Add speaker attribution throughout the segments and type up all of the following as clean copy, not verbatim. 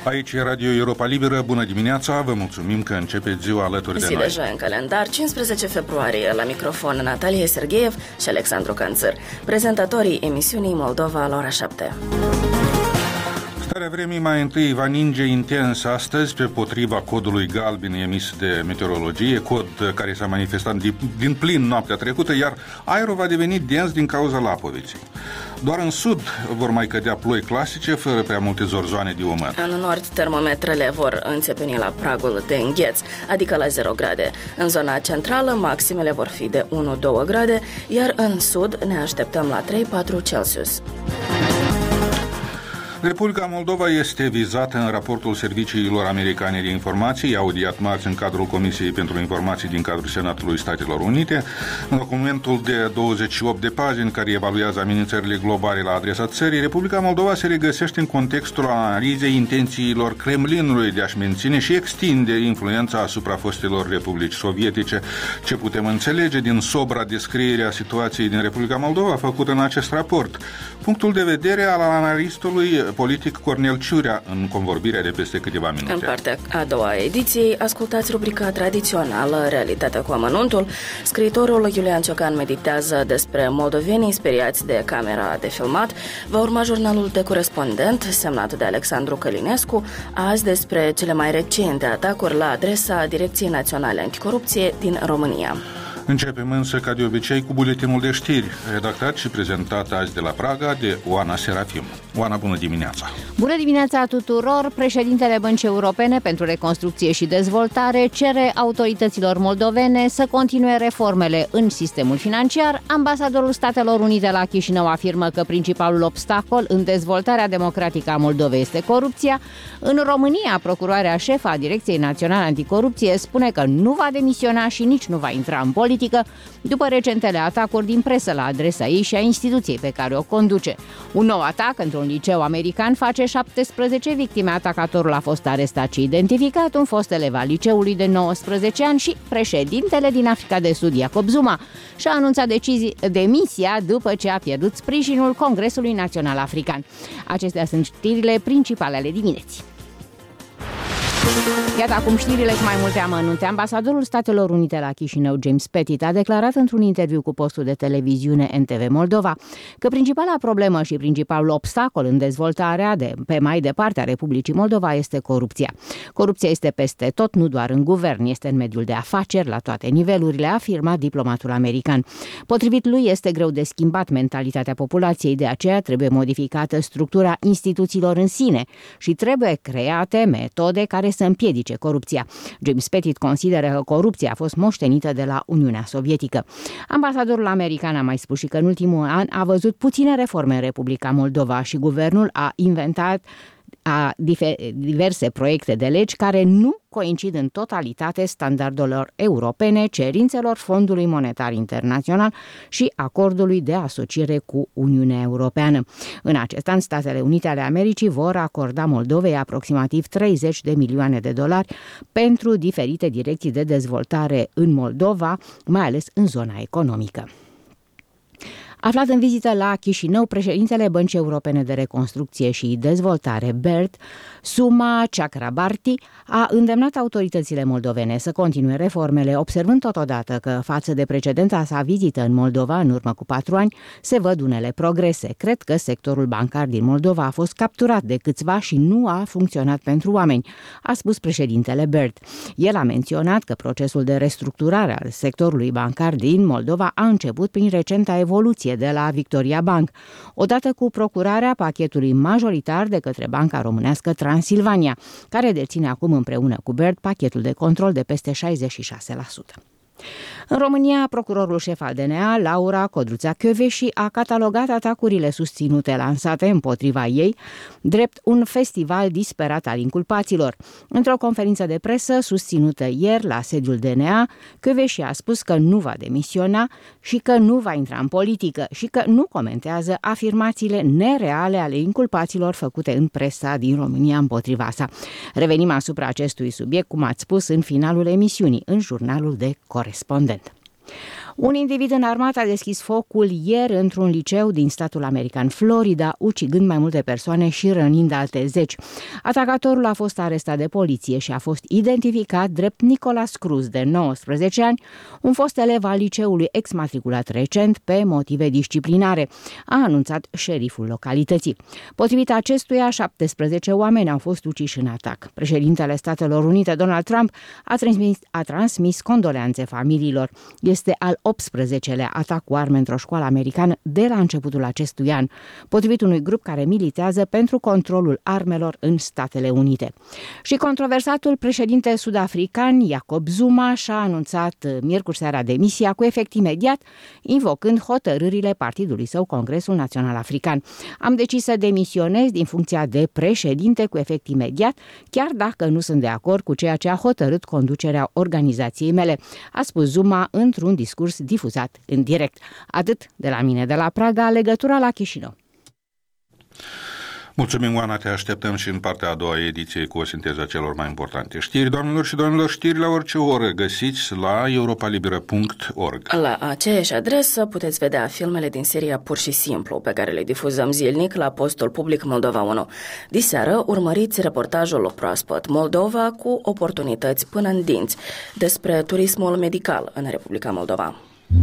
Speaker 1: Aici e Radio Europa Liberă. Bună dimineața, vă mulțumim că începeți ziua alături de noi.
Speaker 2: Zi de joi în calendar, 15 februarie, la microfon Natalia Sergeev și Alexandru Canțăr, prezentatorii emisiunii Moldova la ora 7.
Speaker 1: Starea vremii mai întâi va ninge intens astăzi pe potriva codului galben emis de meteorologie, cod care s-a manifestat din plin noaptea trecută, iar aerul va deveni dens din cauza lapoviței. Doar în sud vor mai cădea ploi clasice, fără prea multe zorzoane de umăr.
Speaker 2: În nord, termometrele vor înțepeni la pragul de îngheț, adică la 0 grade. În zona centrală, maximele vor fi de 1-2 grade, iar în sud ne așteptăm la 3-4 Celsius.
Speaker 1: Republica Moldova este vizată în raportul serviciilor americane de informații, audiat marți în cadrul Comisiei pentru Informații din cadrul Senatului Statelor Unite. În documentul de 28 de pagini care evaluează amenințările globale la adresa țării, Republica Moldova se regăsește în contextul analizei intențiilor Kremlinului de a-și menține și extinde influența asupra fostelor republici sovietice. Ce putem înțelege din sobra descriere a situației din Republica Moldova făcută în acest raport? Punctul de vedere al analistului politic Cornel Ciurea în convorbirea de peste câteva minute.
Speaker 2: În partea a doua a ediției, ascultați rubrica tradițională Realitatea cu amănuntul. Scriitorul Iulian Ciocan meditează despre moldovenii speriați de camera de filmat. Va urma jurnalul de corespondent, semnat de Alexandru Călinescu, azi despre cele mai recente atacuri la adresa Direcției Naționale Anticorupție din România.
Speaker 1: Începem însă, ca de obicei, cu buletinul de știri, redactat și prezentat azi de la Praga de Oana Serafim. Oana, bună dimineața!
Speaker 3: Bună dimineața tuturor! Președintele Băncii Europene pentru Reconstrucție și Dezvoltare cere autorităților moldovene să continue reformele în sistemul financiar. Ambasadorul Statelor Unite la Chișinău afirmă că principalul obstacol în dezvoltarea democratică a Moldovei este corupția. În România, procuroarea șefă a Direcției Naționale Anticorupție spune că nu va demisiona și nici nu va intra în politică după recentele atacuri din presă la adresa ei și a instituției pe care o conduce. Un nou atac într-un liceu american face 17 victime. Atacatorul a fost arestat și identificat, un fost elev al liceului de 19 ani și președintele din Africa de Sud, Jacob Zuma, și-a anunțat demisia după ce a pierdut sprijinul Congresului Național African. Acestea sunt știrile principale ale dimineții. Iată acum știrile cu mai multe amănunte. Ambasadorul Statelor Unite la Chișinău, James Pettit, a declarat într-un interviu cu postul de televiziune NTV Moldova că principala problemă și principalul obstacol în dezvoltarea pe mai departe a Republicii Moldova este corupția. Corupția este peste tot, nu doar în guvern, este în mediul de afaceri, la toate nivelurile, a afirmat diplomatul american. Potrivit lui, este greu de schimbat mentalitatea populației, de aceea trebuie modificată structura instituțiilor în sine și trebuie create metode care să împiedice corupția. James Pettit consideră că corupția a fost moștenită de la Uniunea Sovietică. Ambasadorul american a mai spus și că în ultimul an a văzut puține reforme în Republica Moldova și guvernul a inventat diverse proiecte de legi care nu coincid în totalitate standardelor europene, cerințelor Fondului Monetar Internațional și acordului de asociere cu Uniunea Europeană. În acest an, Statele Unite ale Americii vor acorda Moldovei aproximativ 30 de milioane de dolari pentru diferite direcții de dezvoltare în Moldova, mai ales în zona economică. Aflat în vizită la Chișinău, președintele Băncii Europene de Reconstrucție și Dezvoltare, BERD, Suma Chakrabarti, a îndemnat autoritățile moldovene să continue reformele, observând totodată că, față de precedenta sa vizită în Moldova în urmă cu 4 ani, se văd unele progrese. Cred că sectorul bancar din Moldova a fost capturat de câțiva și nu a funcționat pentru oameni, a spus președintele BERD. El a menționat că procesul de restructurare al sectorului bancar din Moldova a început prin recenta evoluție de la Victoria Bank, odată cu procurarea pachetului majoritar de către Banca Românească Transilvania, care deține acum împreună cu BERD pachetul de control de peste 66%. În România, procurorul șef al DNA, Laura Codruța Kövesi, a catalogat atacurile susținute lansate împotriva ei drept un festival disperat al inculpaților. Într-o conferință de presă susținută ieri la sediul DNA, Kövesi a spus că nu va demisiona și că nu va intra în politică și că nu comentează afirmațiile nereale ale inculpaților făcute în presa din România împotriva sa. Revenim asupra acestui subiect, cum ați spus, în finalul emisiunii, în jurnalul de corespondent. Un individ înarmat a deschis focul ieri într-un liceu din statul american Florida, ucigând mai multe persoane și rănind alte 10. Atacatorul a fost arestat de poliție și a fost identificat drept Nicholas Cruz, de 19 ani, un fost elev al liceului exmatriculat recent pe motive disciplinare, a anunțat șeriful localității. Potrivit acestuia, 17 oameni au fost uciși în atac. Președintele Statelor Unite, Donald Trump, a transmis condoleanțe familiilor. Este al 18-lea atac cu arme într-o școală americană de la începutul acestui an, potrivit unui grup care militează pentru controlul armelor în Statele Unite. Și controversatul președinte sud-african Jacob Zuma și-a anunțat miercuri seara demisia cu efect imediat, invocând hotărârile partidului său, Congresul Național African. Am decis să demisionez din funcția de președinte cu efect imediat, chiar dacă nu sunt de acord cu ceea ce a hotărât conducerea organizației mele, a spus Zuma într-un discurs difuzat în direct. Atât de la mine de la Praga, legătura la Chișinău.
Speaker 1: Mulțumim, Oana, te așteptăm și în partea a doua ediție cu o sinteză a celor mai importante știri. Doamnelor și domnilor, știri la orice oră găsiți la europalibera.org.
Speaker 2: La aceeași adresă puteți vedea filmele din seria Pur și Simplu, pe care le difuzăm zilnic la postul public Moldova 1. Diseară urmăriți reportajul proaspăt Moldova cu oportunități până în dinți despre turismul medical în Republica Moldova.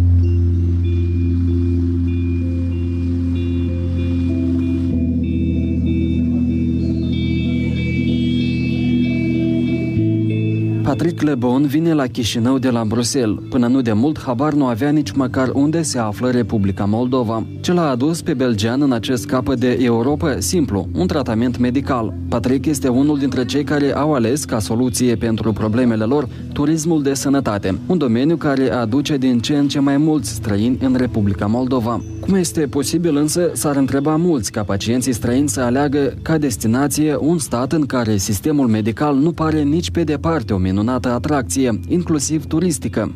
Speaker 4: Patrick Lebon vine la Chișinău de la Bruxelles. Până nu de mult, habar nu avea nici măcar unde se află Republica Moldova. Ce l-a adus pe belgean în acest capăt de Europa? Simplu, un tratament medical. Patrick este unul dintre cei care au ales ca soluție pentru problemele lor turismul de sănătate, un domeniu care aduce din ce în ce mai mulți străini în Republica Moldova. Cum este posibil însă, s-ar întreba mulți, ca pacienții străini să aleagă ca destinație un stat în care sistemul medical nu pare nici pe departe o minunată atracție, inclusiv turistică.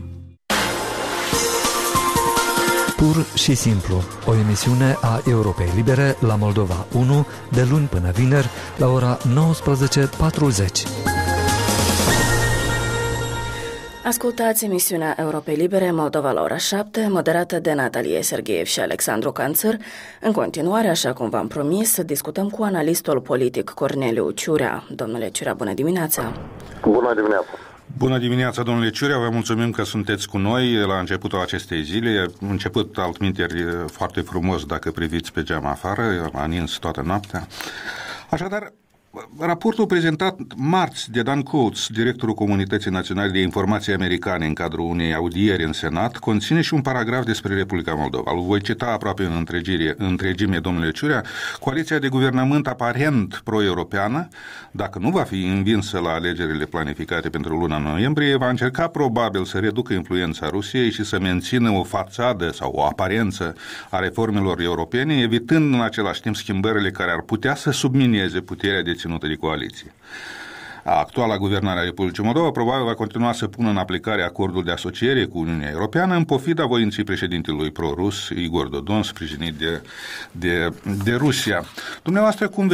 Speaker 5: Pur și simplu, o emisiune a Europei Libere la Moldova 1, de luni până vineri, la ora 19:40.
Speaker 2: Ascultați emisiunea Europei Libere Moldova la ora 7, moderată de Natalie Sergeev și Alexandru Canțăr. În continuare, așa cum v-am promis, discutăm cu analistul politic Corneliu Ciurea. Domnule Ciurea, bună dimineața!
Speaker 6: Bună dimineața!
Speaker 1: Bună dimineața, domnule Ciurea, vă mulțumim că sunteți cu noi la începutul acestei zile. Început altminteri foarte frumos dacă priviți pe geam afară, a nins toată noaptea. Așadar, raportul prezentat marți de Dan Coates, directorul Comunității Naționale de Informații Americane, în cadrul unei audieri în Senat, conține și un paragraf despre Republica Moldova. Îl voi cita aproape în întregime, domnule Ciurea. Coaliția de guvernământ aparent pro-europeană, dacă nu va fi învinsă la alegerile planificate pentru luna noiembrie, va încerca probabil să reducă influența Rusiei și să mențină o fațadă sau o aparență a reformelor europene, evitând în același timp schimbările care ar putea să submineze puterea deținută de coaliție. Actuala guvernare a Republicii Moldova probabil va continua să pună în aplicare acordul de asociere cu Uniunea Europeană în pofida voinței președintelui pro-rus Igor Dodon, sprijinit de Rusia. Dumneavoastră, cum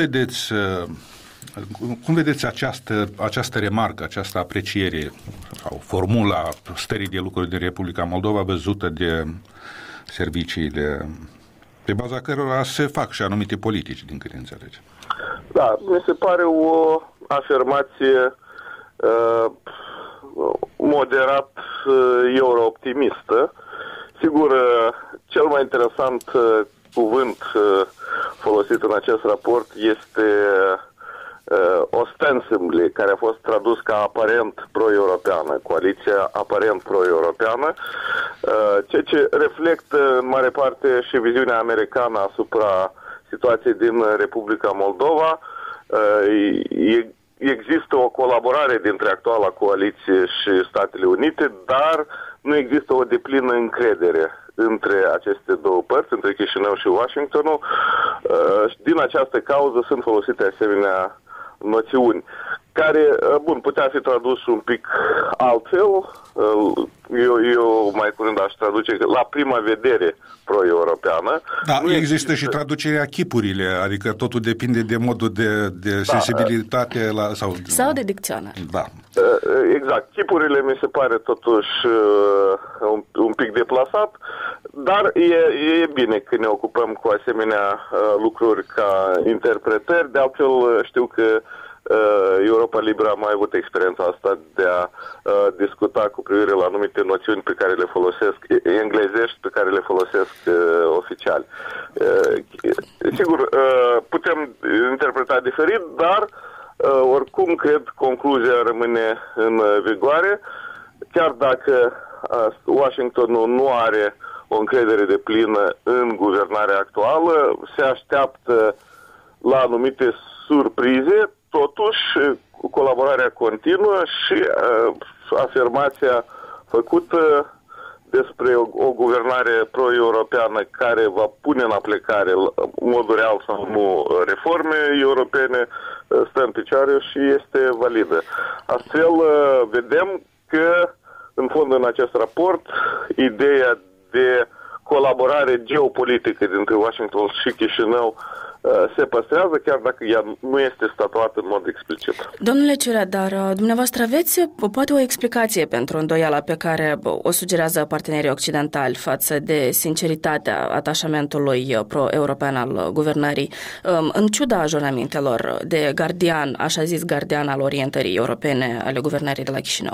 Speaker 1: vedeți această remarcă, această apreciere sau formula stării de lucruri din Republica Moldova văzută de serviciile pe baza cărora se fac și anumite politici, din câte înțelegem?
Speaker 6: Da, mi se pare o afirmație moderat euro-optimistă. Sigur, cel mai interesant cuvânt folosit în acest raport este ostensibly, care a fost tradus ca aparent pro-europeană, coaliția aparent pro-europeană, ceea ce reflectă în mare parte și viziunea americană asupra situației din Republica Moldova. Există o colaborare dintre actuala coaliție și Statele Unite, dar nu există o deplină încredere între aceste două părți, între Chișinău și Washingtonul. Din această cauză sunt folosite asemenea noțiuni. care, putea fi tradus un pic altfel. Eu mai curând aș traduce la prima vedere pro-europeană.
Speaker 1: Da, există și traducerea chipurile, adică totul depinde de modul de sensibilitate sau
Speaker 2: de dicționar.
Speaker 1: Da.
Speaker 6: Exact. Chipurile mi se pare totuși un pic deplasat, dar e bine că ne ocupăm cu asemenea lucruri ca interpretări. De altfel știu că Europa Liberă a mai avut experiența asta de a discuta cu privire la anumite noțiuni pe care le folosesc englezești, pe care le folosesc oficiali. Sigur, putem interpreta diferit, dar oricum cred concluzia rămâne în vigoare, chiar dacă Washingtonul nu are o încredere deplină în guvernarea actuală, se așteaptă la anumite surprize. Totuși, colaborarea continuă și afirmația făcută despre o guvernare pro-europeană care va pune în aplicare în mod real sau nu reforme europene stă în picioare și este validă. Astfel, vedem că, în fond, în acest raport, ideea de colaborare geopolitică dintre Washington și Chișinău se păstrează, chiar dacă ea nu este statuată în mod explicit.
Speaker 2: Domnule Ciurea, dar dumneavoastră aveți poate o explicație pentru îndoiala pe care o sugerează partenerii occidentali față de sinceritatea atașamentului pro-european al guvernării, în ciuda jurămintelor de gardian, așa zis gardian al orientării europene ale guvernării de la Chișinău?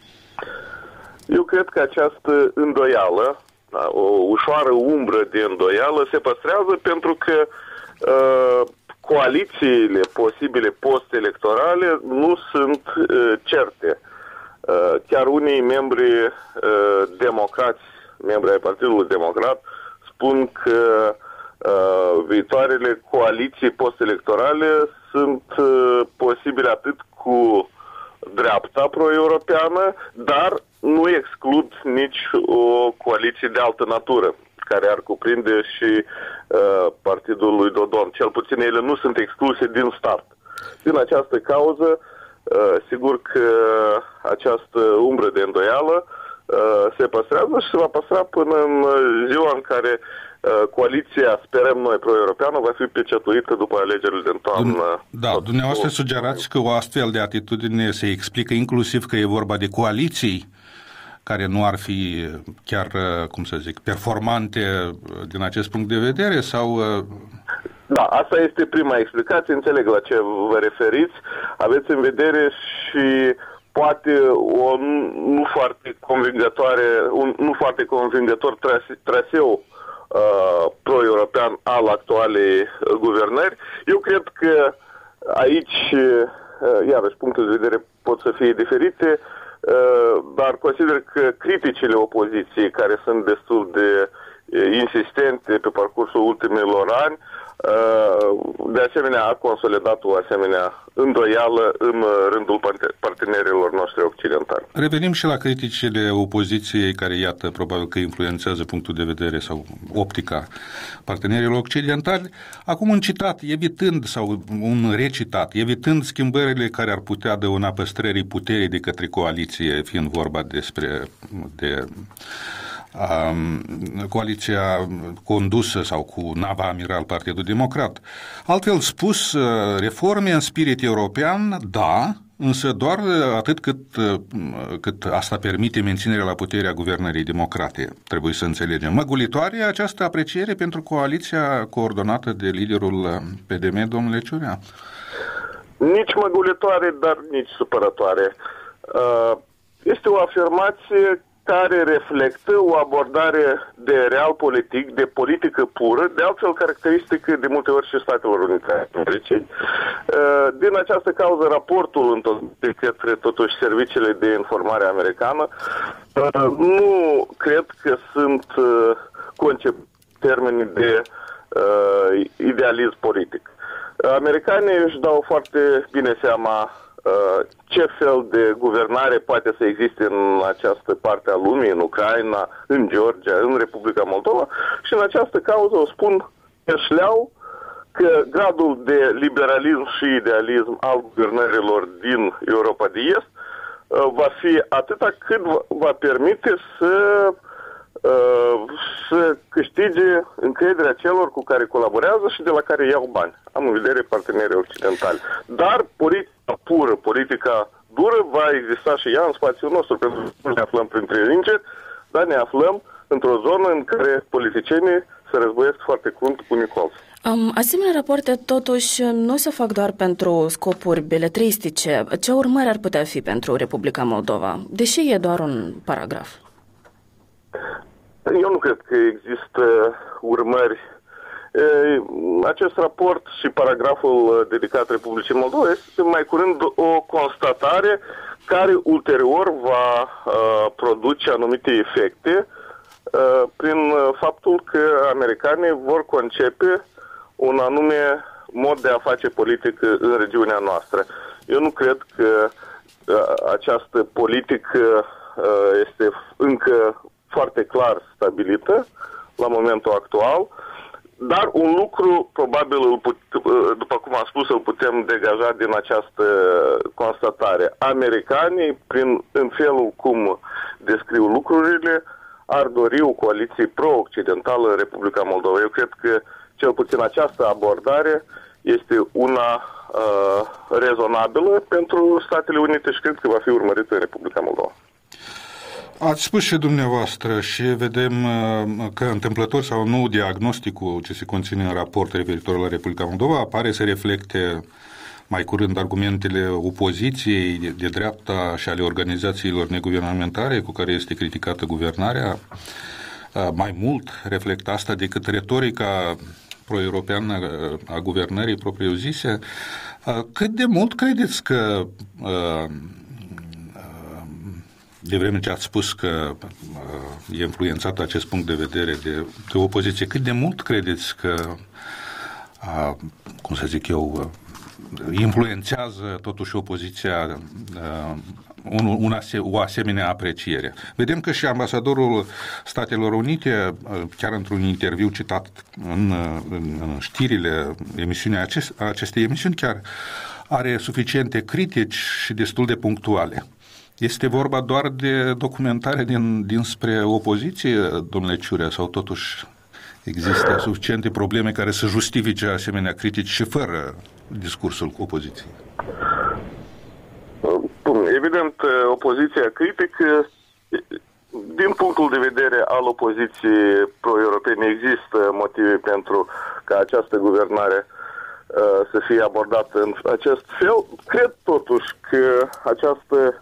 Speaker 6: Eu cred că această îndoială, o ușoară umbră de îndoială se păstrează pentru că coalițiile posibile post-electorale nu sunt certe. Chiar unii membri democrați, membri ai Partidului Democrat, spun că viitoarele coaliții post-electorale sunt posibile atât cu dreapta pro-europeană, dar nu exclud nici o coaliție de altă natură, care ar cuprinde și partidul lui Dodon. Cel puțin ele nu sunt excluse din start. Din această cauză, sigur că această umbră de îndoială se păstrează și se va păstra până în ziua în care coaliția, sperăm noi, pro-europeană, va fi pecetuită după alegerile din toamnă.
Speaker 1: Da, dumneavoastră sugerați că o astfel de atitudine se explică inclusiv că e vorba de coaliții care nu ar fi chiar, performante din acest punct de vedere sau...
Speaker 6: Da, asta este prima explicație, înțeleg la ce vă referiți. Aveți în vedere și poate un nu foarte convingător traseu pro-european al actualei guvernări. Eu cred că aici, iarăși, punctul de vedere pot să fie diferite, dar consider că criticile opoziției, care sunt destul de insistente pe parcursul ultimilor ani, de asemenea a consolidat o asemenea îndoială în rândul partenerilor noștri occidentali.
Speaker 1: Revenim și la criticile opoziției care, iată, probabil că influențează punctul de vedere sau optica partenerilor occidentali. Acum un citat, un recitat, evitând schimbările care ar putea dăuna păstrării puterii de către coaliție, fiind vorba de coaliția condusă sau cu nava amiral Partidul Democrat. Altfel spus, reforme în spirit european, da, însă doar atât cât asta permite menținerea la puterea guvernării democrate. Trebuie să înțelegem. Măgulitoare această apreciere pentru coaliția coordonată de liderul PDM, domnule Ciurea?
Speaker 6: Nici măgulitoare, dar nici supărătoare. Este o afirmație care reflectă o abordare de real politic, de politică pură, de altfel caracteristică de multe ori și Statelor Unite ale Americii. Din această cauză, raportul întocmit către totuși serviciile de informare americană nu cred că sunt concept termeni de idealism politic. Americanii își dau foarte bine seama ce fel de guvernare poate să existe în această parte a lumii, în Ucraina, în Georgia, în Republica Moldova, și în această cauză o spun pe șleau că gradul de liberalism și idealism al guvernărilor din Europa de Est va fi atâta cât va permite să câștige încrederea celor cu care colaborează și de la care iau bani. Am în vedere partenerii occidentali. Dar politica pură, politica dură va exista și ea în spațiul nostru, pentru că nu ne aflăm printre îngeri, dar ne aflăm într-o zonă în care politicienii se războiesc foarte crunt unii cu alții.
Speaker 2: Asemenea rapoarte totuși nu se fac doar pentru scopuri beletristice. Ce urmări ar putea fi pentru Republica Moldova, deși e doar un paragraf?
Speaker 6: Eu nu cred că există urmări. Acest raport și paragraful dedicat Republicii Moldova este mai curând o constatare care ulterior va produce anumite efecte prin faptul că americanii vor concepe un anume mod de a face politică în regiunea noastră. Eu nu cred că această politică este încă foarte clar stabilită la momentul actual, dar un lucru probabil, după cum am spus, îl putem degaja din această constatare. Americanii, în felul cum descriu lucrurile, ar dori o coaliție pro-occidentală în Republica Moldova. Eu cred că cel puțin această abordare este una rezonabilă pentru Statele Unite și cred că va fi urmărită în Republica Moldova.
Speaker 1: Ați spus și dumneavoastră și vedem că întâmplător sau nu diagnosticul ce se conține în raport referitor la Republica Moldova pare să reflecte mai curând argumentele opoziției de dreapta și ale organizațiilor neguvernamentale cu care este criticată guvernarea. Mai mult reflectă asta decât retorica pro-europeană a guvernării propriu-zise. Cât de mult credeți că de vreme ce ați spus că e influențat acest punct de vedere de opoziție, cât de mult credeți că, cum să zic eu, influențează totuși opoziția o asemenea apreciere? Vedem că și ambasadorul Statelor Unite, chiar într-un interviu citat în știrile acestei emisiuni, chiar are suficiente critici și destul de punctuale. Este vorba doar de documentare dinspre opoziție, domnule Ciurea, sau totuși există suficiente probleme care să justifice asemenea critici și fără discursul cu opoziției?
Speaker 6: Evident, opoziția critică, din punctul de vedere al opoziției pro-europene, există motive pentru ca această guvernare să fie abordată în acest fel. Cred totuși că această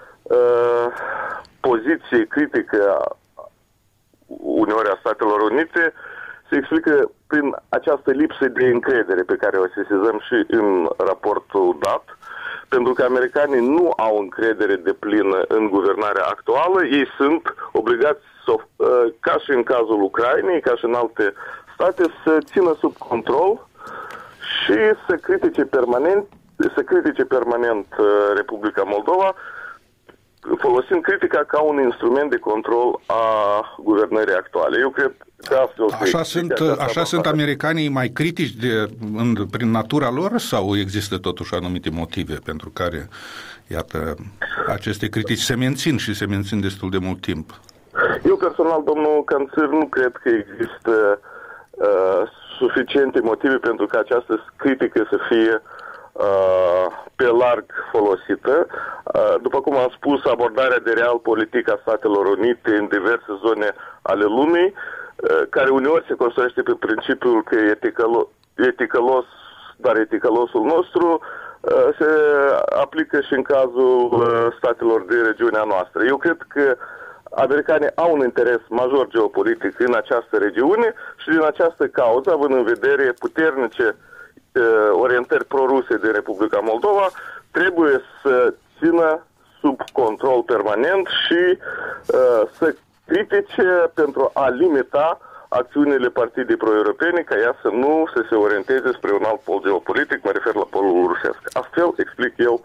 Speaker 6: poziție critică uneori a Statelor Unite se explică prin această lipsă de încredere pe care o sesizăm și în raportul dat, pentru că americanii nu au încredere deplină în guvernarea actuală. Ei sunt obligați, ca și în cazul Ucrainei, ca și în alte state, să țină sub control și să critique permanent Republica Moldova, folosind critica ca un instrument de control a guvernării actuale. Eu cred că
Speaker 1: Așa sunt americanii mai critici prin natura lor sau există totuși anumite motive pentru care, iată, aceste critici se mențin și se mențin destul de mult timp?
Speaker 6: Eu personal, domnul Canțir, nu cred că există suficiente motive pentru ca această critică să fie pe larg folosită. După cum am spus, abordarea de realpolitik a Statelor Unite în diverse zone ale lumii, care uneori se construiește pe principiul că e ticălos, dar e ticălosul nostru, se aplică și în cazul statelor din regiunea noastră. Eu cred că americanii au un interes major geopolitic în această regiune și din această cauză, având în vedere puternice orientări proruse de Republica Moldova, trebuie să țină sub control permanent și să critice pentru a limita acțiunile partidei pro-europene ca ea să nu se orienteze spre un alt pol geopolitic, mă refer la polul rusesc. Astfel explic eu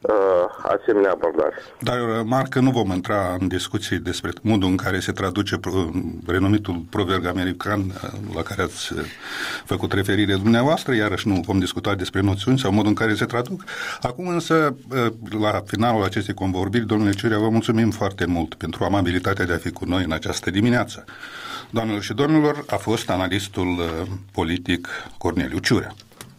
Speaker 6: asemenea abordare.
Speaker 1: Dar eu remarc că nu vom intra în discuții despre modul în care se traduce renumitul proverb american la care ați făcut referire dumneavoastră, iarăși nu vom discuta despre noțiuni sau modul în care se traduc. Acum însă, la finalul acestei convorbiri, domnule Ciurea, vă mulțumim foarte mult pentru amabilitatea de a fi cu noi în această dimineață. Doamnelor și domnilor, a fost analistul politic Corneliu Ciurea.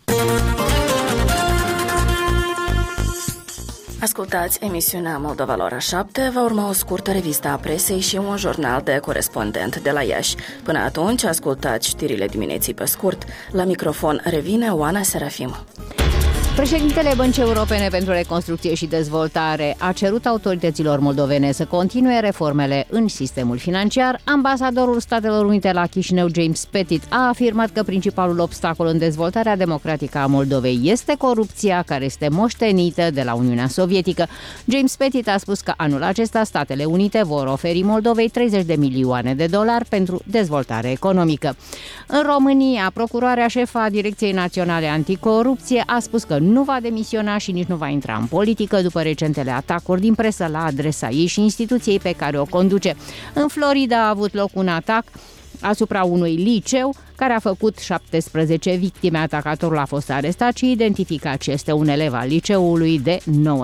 Speaker 2: Ascultați emisiunea Moldova la ora 7, va urma o scurtă revistă a presei și un jurnal de corespondent de la Iași. Până atunci, ascultați știrile dimineții pe scurt. La microfon revine Oana Serafim.
Speaker 3: Președintele Băncii Europene pentru Reconstrucție și Dezvoltare a cerut autorităților moldovene să continue reformele în sistemul financiar. Ambasadorul Statelor Unite la Chișinău, James Pettit, a afirmat că principalul obstacol în dezvoltarea democratică a Moldovei este corupția, care este moștenită de la Uniunea Sovietică. James Pettit a spus că anul acesta Statele Unite vor oferi Moldovei $30 de milioane pentru dezvoltare economică. În România, procuroarea șefa a Direcției Naționale Anticorupție a spus că nu va demisiona și nici nu va intra în politică după recentele atacuri din presă la adresa ei și instituției pe care o conduce. În Florida a avut loc un atac asupra unui liceu care a făcut 17 victime. Atacatorul a fost arestat și identificat și este un elev al liceului de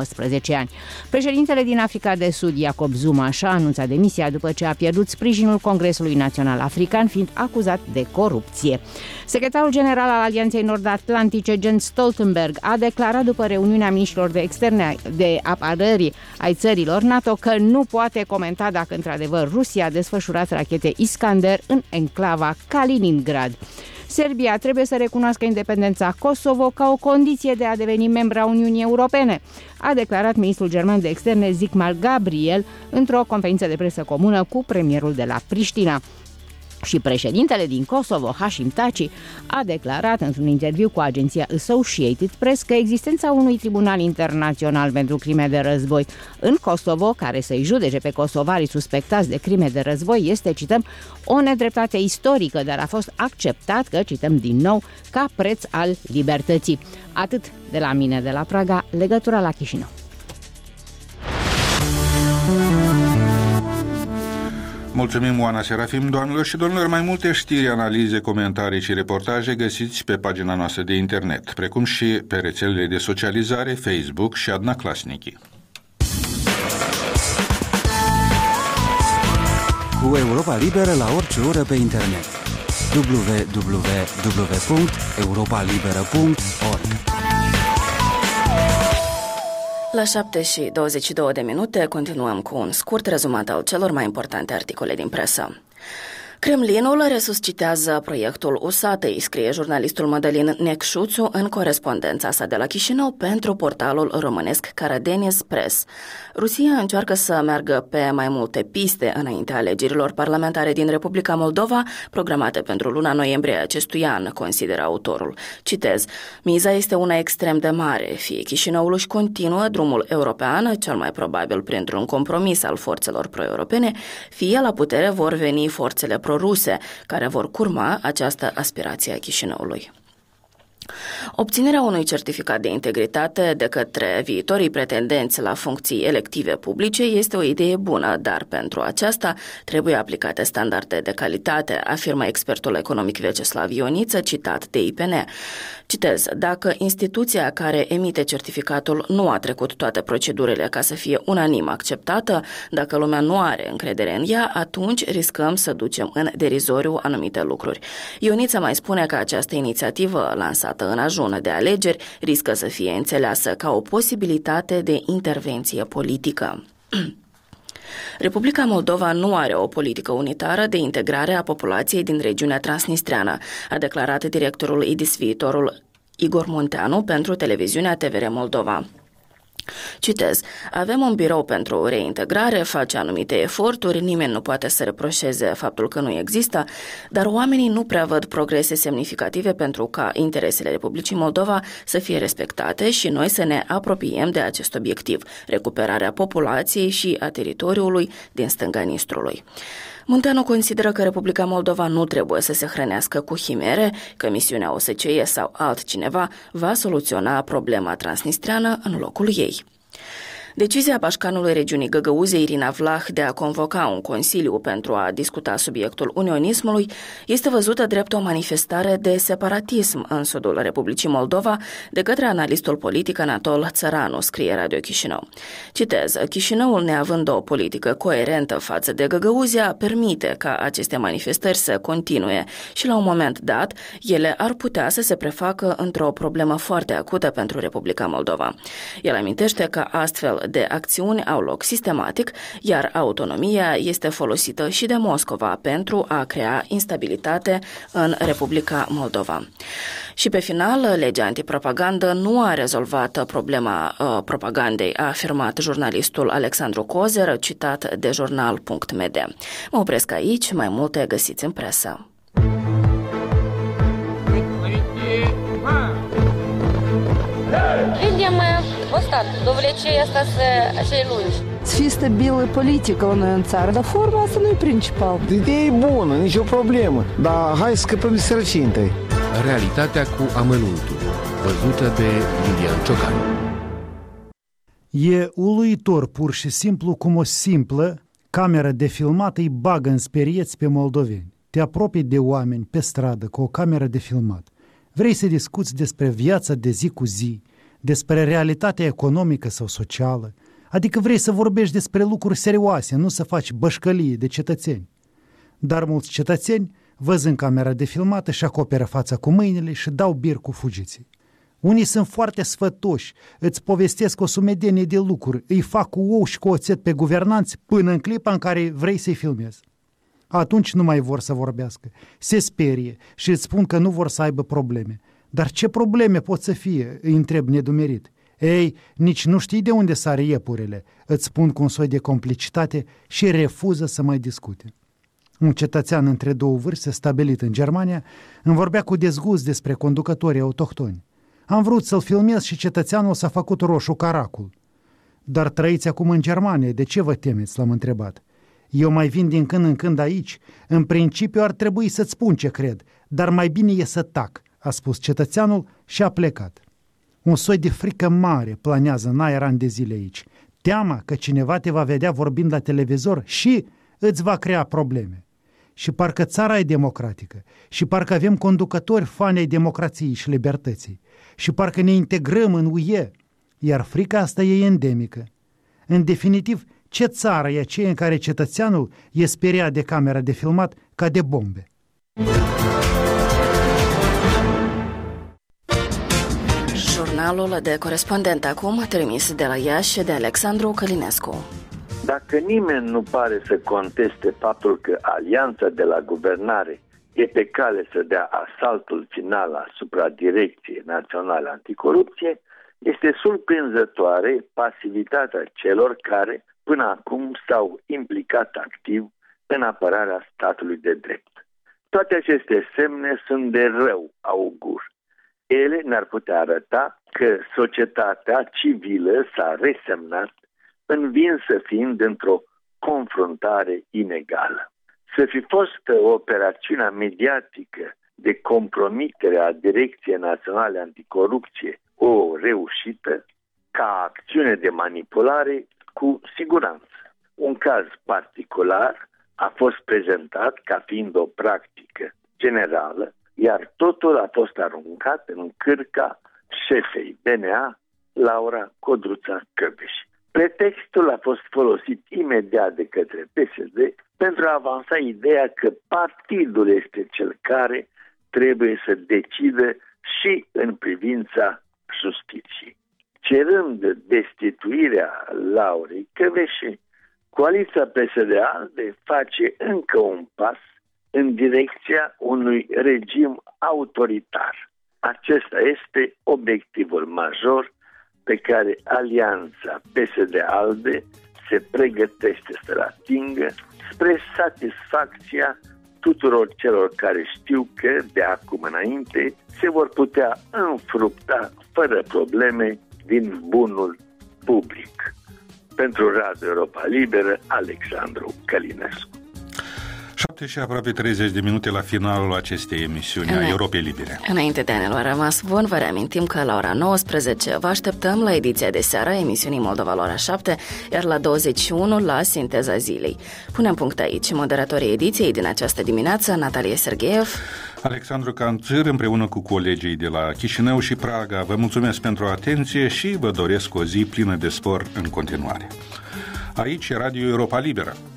Speaker 3: 19 ani. Președintele din Africa de Sud, Jacob Zuma, și-a anunțat demisia după ce a pierdut sprijinul Congresului Național African, fiind acuzat de corupție. Secretarul general al Alianței Nord-Atlantice, Jens Stoltenberg, a declarat după reuniunea miniștrilor de externe de apărării ai țărilor NATO că nu poate comenta dacă într-adevăr Rusia a desfășurat rachete Iskander în enclava Kaliningrad. Serbia trebuie să recunoască independența Kosovo ca o condiție de a deveni membra Uniunii Europene, a declarat ministrul german de externe Sigmar Gabriel într-o conferință de presă comună cu premierul de la Priștina. Și președintele din Kosovo, Hashim Thaci, a declarat într-un interviu cu agenția Associated Press că existența unui tribunal internațional pentru crime de război în Kosovo, care să-i judece pe kosovarii suspectați de crime de război, este, cităm, o nedreptate istorică, dar a fost acceptat, că, cităm din nou, ca preț al libertății. Atât de la mine de la Praga, legătura la Chișinău.
Speaker 1: Mulțumim, Oana Serafim. Doamnelor și domnilor, mai multe știri, analize, comentarii și reportaje găsiți pe pagina noastră de internet, precum și pe rețelele de socializare, Facebook și Adnaclasnici.
Speaker 7: Cu Europa Liberă la orice oră pe internet. www.europalibera.org.
Speaker 2: La 7:22 continuăm cu un scurt rezumat al celor mai importante articole din presă. Kremlinul resuscitează proiectul USATEI, scrie jurnalistul Mădălin Necșuțu în corespondența sa de la Chișinău pentru portalul românesc Karadeniz Press. Rusia încearcă să meargă pe mai multe piste înaintea alegerilor parlamentare din Republica Moldova, programate pentru luna noiembrie acestui an, consideră autorul. Citez: miza este una extrem de mare, fie Chișinăul își continuă drumul european, cel mai probabil printr-un compromis al forțelor pro-europene, fie la putere vor veni forțele pro-ruse, care vor curma această aspirație a Chișinăului. Obținerea unui certificat de integritate de către viitorii pretendenți la funcții elective publice este o idee bună, dar pentru aceasta trebuie aplicate standarde de calitate, afirmă expertul economic Vyacheslav Ioniță, citat de IPN. Citez: dacă instituția care emite certificatul nu a trecut toate procedurile ca să fie unanim acceptată, dacă lumea nu are încredere în ea, atunci riscăm să ducem în derizoriu anumite lucruri. Ioniță mai spune că această inițiativă, lansată în ajun de alegeri, riscă să fie înțeleasă ca o posibilitate de intervenție politică. Republica Moldova nu are o politică unitară de integrare a populației din regiunea transnistreană, a declarat directorul IDIS viitorul Igor Munteanu pentru televiziunea TVR Moldova. Citez: avem un birou pentru reintegrare, face anumite eforturi, nimeni nu poate să reproșeze faptul că nu există, dar oamenii nu prea văd progrese semnificative pentru ca interesele Republicii Moldova să fie respectate și noi să ne apropiem de acest obiectiv, recuperarea populației și a teritoriului din stânga Nistrului. Munteanu consideră că Republica Moldova nu trebuie să se hrănească cu chimere, că misiunea OSCE sau altcineva va soluționa problema transnistreană în locul ei. Decizia pașcanului regiunii Găgăuzei, Irina Vlah, de a convoca un consiliu pentru a discuta subiectul unionismului este văzută drept o manifestare de separatism în sudul Republicii Moldova de către analistul politic Anatol Țăranu, scrie Radio Chișinău. Citez, Chișinăul, neavând o politică coerentă față de Găgăuzia, permite ca aceste manifestări să continue și la un moment dat ele ar putea să se prefacă într-o problemă foarte acută pentru Republica Moldova. El amintește că astfel de acțiuni au loc sistematic, iar autonomia este folosită și de Moscova pentru a crea instabilitate în Republica Moldova. Și pe final, legea antipropagandă nu a rezolvat problema propagandei, a afirmat jurnalistul Alexandru Cozer, citat de jurnal.md. Mă opresc aici, mai multe găsiți în presă.
Speaker 8: Видим остаток, довлече остаться acei lungi.
Speaker 9: Să fie stabilă politică la noi în țară, dar forma asta nu e principal.
Speaker 10: Ideea e bună, nicio problemă, dar hai să scăpăm de sărăcie întâi.
Speaker 11: Realitatea cu amănuntul, văzută de Iulian Ciocan.
Speaker 12: E uluitor pur și simplu cum o simplă cameră de filmat îi bagă în sperieți pe moldoveni. Te apropii de oameni pe stradă cu o cameră de filmat. Vrei să discuți despre viața de zi cu zi, despre realitatea economică sau socială, adică vrei să vorbești despre lucruri serioase, nu să faci bășcălie de cetățeni. Dar mulți cetățeni văz în camera de filmată și acoperă fața cu mâinile și dau bir cu fugiții. Unii sunt foarte sfătoși, îți povestesc o sumedenie de lucruri, îi fac cu ou și cu oțet pe guvernanți până în clipa în care vrei să-i filmezi. Atunci nu mai vor să vorbească, se sperie și îți spun că nu vor să aibă probleme. Dar ce probleme pot să fie, îi întreb nedumerit. Ei, nici nu știi de unde sare iepurele, îți spun cu un soi de complicitate și refuză să mai discute. Un cetățean între două vârste, stabilit în Germania, îmi vorbea cu dezgust despre conducătorii autohtoni. Am vrut să-l filmez și cetățeanul s-a făcut roșu caracul. Dar trăiți acum în Germania, de ce vă temeți? L-am întrebat. Eu mai vin din când în când aici, în principiu ar trebui să-ți spun ce cred, dar mai bine e să tac, a spus cetățeanul și a plecat. Un soi de frică mare planează în aer ani de zile aici. Teama că cineva te va vedea vorbind la televizor și îți va crea probleme. Și parcă țara e democratică, și parcă avem conducători fani ai democrației și libertății, și parcă ne integrăm în UE, iar frica asta e endemică. În definitiv, ce țară e aceea în care cetățeanul e speriat de camera de filmat ca de bombe?
Speaker 2: Jurnalul de corespondent acum, trimis de la Iași de Alexandru Călinescu.
Speaker 13: Dacă nimeni nu pare să conteste faptul că alianța de la guvernare e pe cale să dea asaltul final asupra Direcției Naționale Anticorupție, este surprinzătoare pasivitatea celor care până acum s-au implicat activ în apărarea statului de drept. Toate aceste semne sunt de rău augur. Ele ne-ar putea arăta că societatea civilă s-a resemnat, învinsă fiind într-o confruntare inegală. Să fi fost operațiunea mediatică de compromitere a Direcției Naționale Anticorupție o reușită, ca acțiune de manipulare, cu siguranță. Un caz particular a fost prezentat ca fiind o practică generală, iar totul a fost aruncat în cârca șefei DNA, Laura Codruța-Căbeș. Pretextul a fost folosit imediat de către PSD pentru a avansa ideea că partidul este cel care trebuie să decidă și în privința justiției. Cerând destituirea Laurei Căbeș, coaliția PSD-ALDE face încă un pas în direcția unui regim autoritar. Acesta este obiectivul major pe care alianța PSD-ALDE se pregătește să-l atingă spre satisfacția tuturor celor care știu că de acum înainte se vor putea înfrupta fără probleme din bunul public. Pentru Radio Europa Liberă, Alexandru Călinescu.
Speaker 1: 7 și aproape 30 de minute la finalul acestei emisiuni a Europei Libere.
Speaker 2: Înainte de a ne lua rămas bun, vă reamintim că la ora 19 vă așteptăm la ediția de seară a emisiunii Moldova la ora 7, iar la 21 la Sinteza Zilei. Punem punct aici. Moderatorii ediției din această dimineață, Natalia Sergeev,
Speaker 1: Alexandru Canțir, împreună cu colegii de la Chișinău și Praga. Vă mulțumesc pentru atenție și vă doresc o zi plină de spor în continuare. Aici Radio Europa Liberă.